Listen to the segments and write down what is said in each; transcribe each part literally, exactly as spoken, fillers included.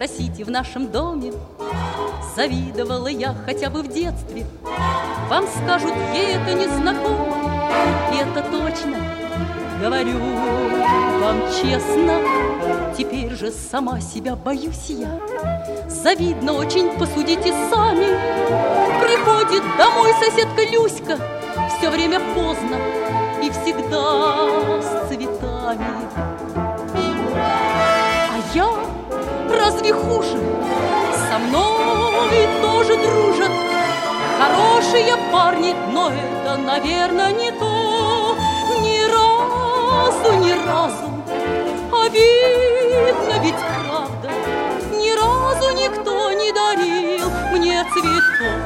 спросите в нашем доме, завидовала я хотя бы в детстве. Вам скажут, ей это не знакомо, и это точно, говорю вам честно. Теперь же сама себя боюсь я. Завидно очень, посудите сами. Приходит домой соседка Люська, все время поздно и всегда с цветами. А я разве хуже? Со мной тоже дружат хорошие парни, но это, наверное, не то. Ни разу, ни разу, обидно ведь правда, ни разу никто не дарил мне цветов.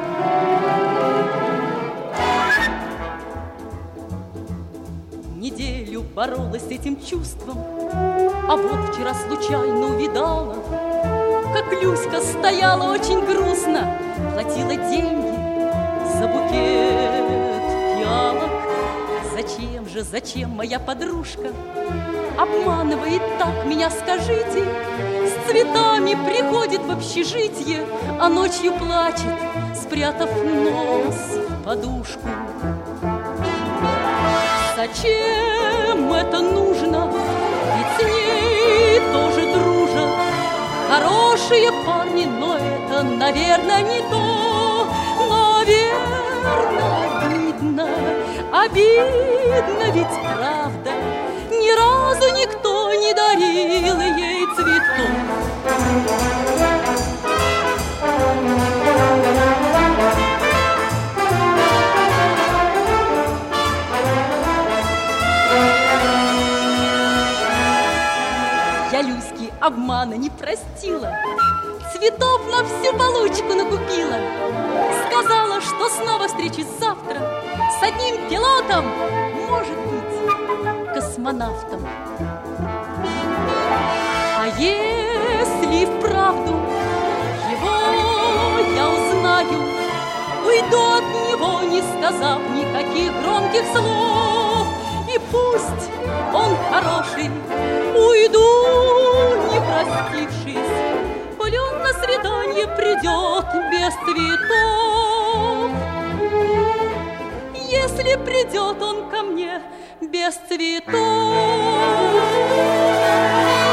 Неделю боролась с этим чувством, а вот вчера случайно увидала, как Люська стояла очень грустно, платила деньги за букет фиалок. Зачем же, зачем моя подружка обманывает так меня, скажите? С цветами приходит в общежитие, а ночью плачет, спрятав нос в подушку. Зачем это нужно? Ведь с ней тоже дружат хорошие парни, но это, наверное, не то. Наверное, обидно, обидно ведь правда, ни разу никто не дарил ей цветов. Я Люське обмана не простила, цветов на всю получку накупила. Сказала, что снова встречусь завтра с одним пилотом, может быть, космонавтом. А если вправду его я узнаю, уйду от него, не сказав никаких громких слов. И пусть он хороший, уйду, не простившись, коль он на свидание придет без цветов. Если придет он ко мне без цветов.